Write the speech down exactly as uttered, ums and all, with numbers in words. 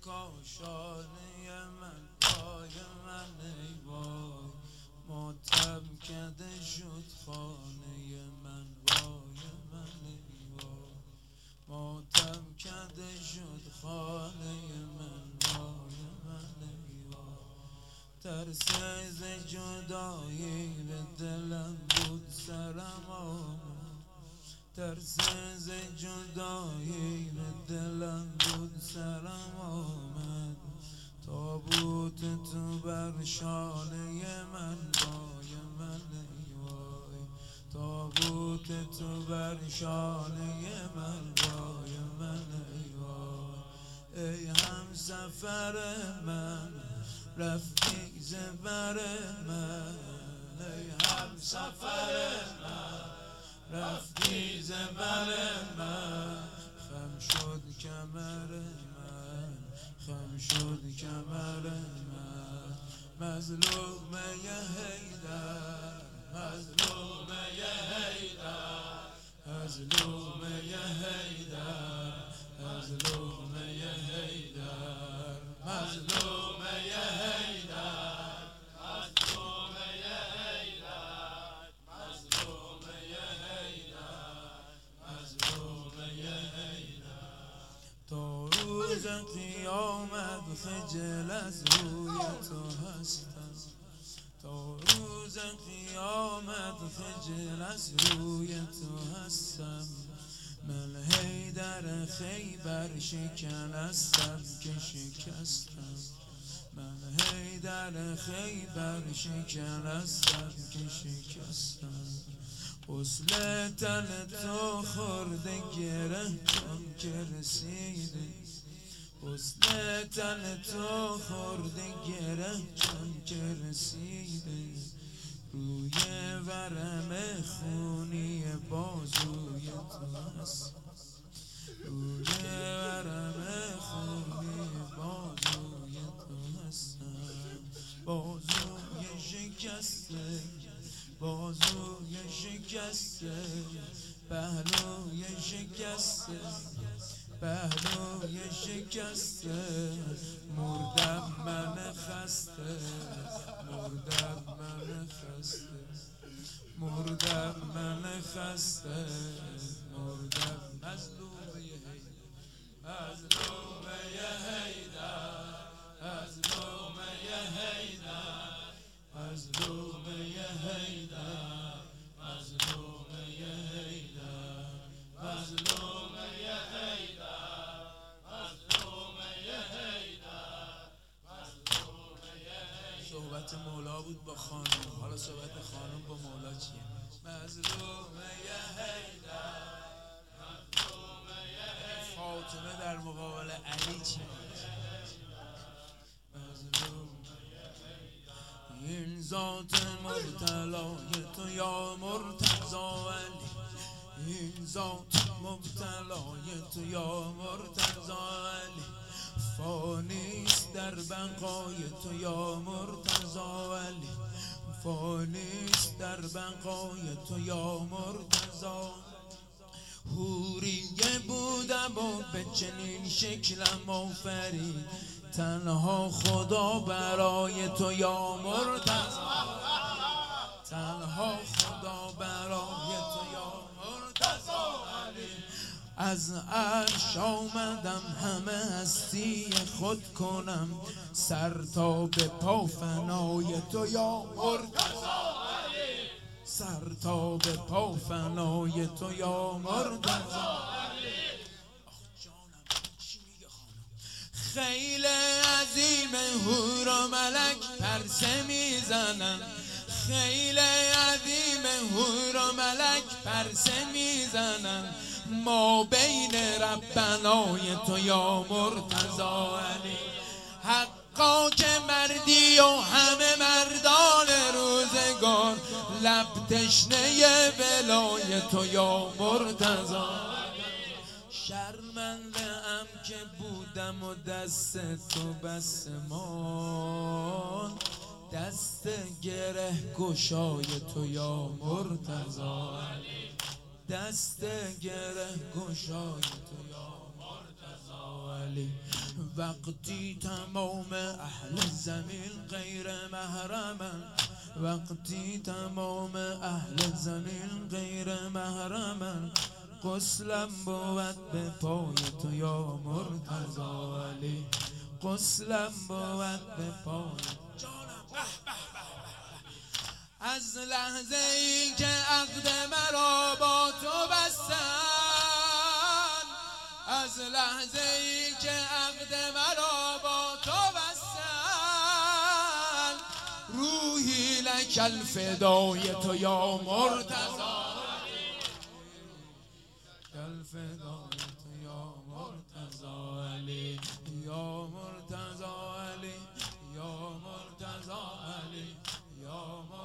کاشانه من پای من ای وای، ماتم کده شد خانه من وای من ای وای، ماتم کده شد خانه من وای من ای وای. ترس ز جدایی به دلم بود سرم آمد، ترس ز جدایی به دلم بود سرم آمد، تابوت تو بر شانه من وای من ای وای، تابوت تو بر شانه من وای من ای وای. ای همسفر من رفتی ز بر من، ای همسفر من رفتی ز بر من، خم شد کمر من، خم شد کمر من، مظلومه حیدر، مظلومه حیدر، مظلومه حیدر، مظلومه حیدر، مظلومه حیدر، تا روز قیامت خجل از روی تو هستم، تا روز قیامت خجل از روی تو هستم، من حیدر خیبر شکنستم که شکستم، من حیدر خیبر شکنستم که شکستم. غسل تن تو خورده گره چون که رسیده، غسل تن تو خورده گره چون که رسیده، روی ورم خونی بازوی تو هست، روی ورم خونی بازوی تو هستم، بازوی شکسته، بازوی شکسته، پهلوی شکسته، پهلوی شکسته، مردم من خسته، مردم من خسته، مردم من خسته، مردم. مظلومه حیدر، مظلومه حیدر، مظلومه حیدر، مظلومه حیدر، مظلومه حیدر، مظلومه حیدر، مظلومه حیدر، مظلومه حیدر. صحبت مولا بود با خانم، حالا صحبت خانم با مولا چیه؟ مظلومه حیدر، مظلومه حیدر، فاطمه در مقابل علی چیه؟ این ذات مبتلای تو یا مرتضی علی، این ذات مبتلای تو یا مرتضی علی، فانیست در بقای تو یا مرتضی علی، فانیست در بقای تو یا مرتضی. حوریه بودم و به چنین شکلم آفرید، تنها خدا برای تو یا مرتضی، تنها خدا برای تو یا مرتضی علی. از عرش آمدم همه هستی خود کنم، سر تا به پا فنای تو یا مرتضی علی، سر تا به پا فنای تو یا مرتضی علی. خیل عظیم حور و ملک پرسه میزنن، خیل عظیم حور و ملک پرسه میزنن، ما بین ربنای تو یا مرتضی علی. حقا که مردی و همه مردان روزگار، لب تشنه ولای تو یا مرتضی. شرمنده ام که بودم و دست تو بس مان، دست گره گشای تو یا مرتضی علی، دست گره گشای تو یا مرتضی علی. وقتی تمام اهل زمین غیر محرمن، وقتی تمام اهل زمین غیر محرمن، غسلم بود به پای تو یا مرتضی علی، غسلم بود به پای از لحظه ای که عقد مرا با تو بستن، از لحظه ای که عقد مرا با تو بستن، روحی لک الفدای تو یا مرتضی، الفدای تو یا مرتضی علی، یا مرتضی علی، یا مرتضی علی، یا مرتضی